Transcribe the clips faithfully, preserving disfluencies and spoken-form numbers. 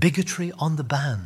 bigotry on the ban.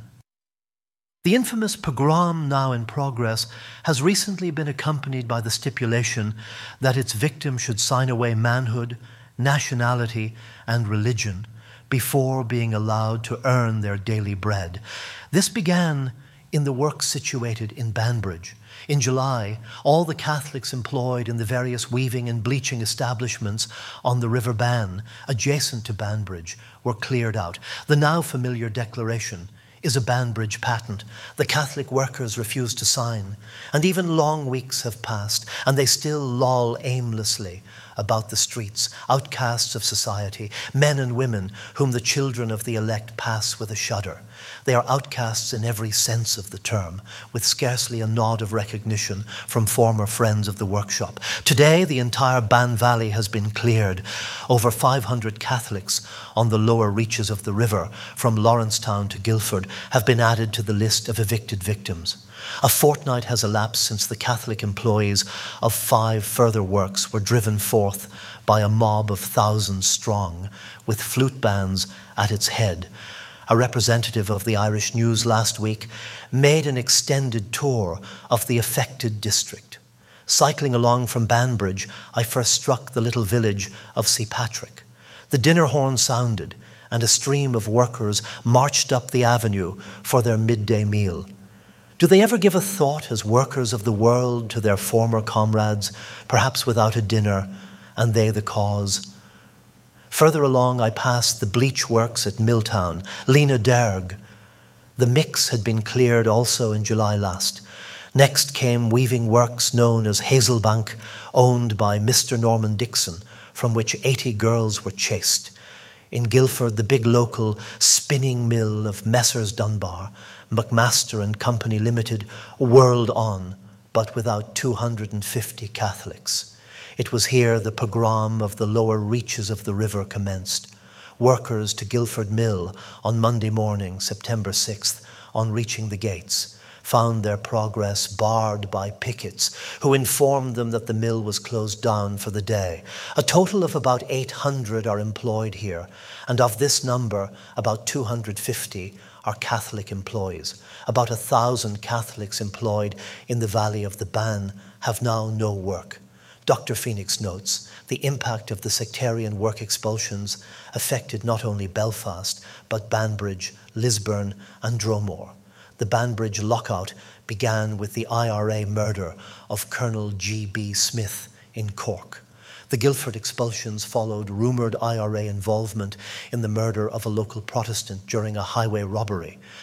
The infamous pogrom now in progress has recently been accompanied by the stipulation that its victim should sign away manhood, nationality, and religion before being allowed to earn their daily bread. This began in the works situated in Banbridge. In July, all the Catholics employed in the various weaving and bleaching establishments on the River Bann, adjacent to Banbridge, were cleared out. The now familiar declaration is a Banbridge patent. The Catholic workers refused to sign, and even long weeks have passed, and they still loll aimlessly about the streets, outcasts of society, men and women whom the children of the elect pass with a shudder. They are outcasts in every sense of the term, with scarcely a nod of recognition from former friends of the workshop. Today, the entire Bann Valley has been cleared. Over five hundred Catholics on the lower reaches of the river, from Lawrencetown to Guildford, have been added to the list of evicted victims. A fortnight has elapsed since the Catholic employees of five further works were driven forth by a mob of thousands strong, with flute bands at its head. A representative of the Irish News last week made an extended tour of the affected district. Cycling along from Banbridge, I first struck the little village of Saint Patrick. The dinner horn sounded, and a stream of workers marched up the avenue for their midday meal. Do they ever give a thought as workers of the world to their former comrades, perhaps without a dinner, and they the cause? Further along, I passed the bleach works at Milltown, Lena Derg. The mix had been cleared also in July last. Next came weaving works known as Hazelbank, owned by Mister Norman Dixon, from which eighty girls were chased. In Guildford, the big local spinning mill of Messrs Dunbar, McMaster and Company Limited, whirled on, but without two hundred fifty Catholics. It was here the pogrom of the lower reaches of the river commenced. Workers to Guildford Mill on Monday morning, September sixth, on reaching the gates, found their progress barred by pickets who informed them that the mill was closed down for the day. A total of about eight hundred are employed here, and of this number, about two hundred fifty are Catholic employees. About a thousand Catholics employed in the valley of the Bann have now no work. Doctor Phoenix notes the impact of the sectarian work expulsions affected not only Belfast, but Banbridge, Lisburn and Dromore. The Banbridge lockout began with the I R A murder of Colonel G B Smith in Cork. The Guildford expulsions followed rumoured I R A involvement in the murder of a local Protestant during a highway robbery.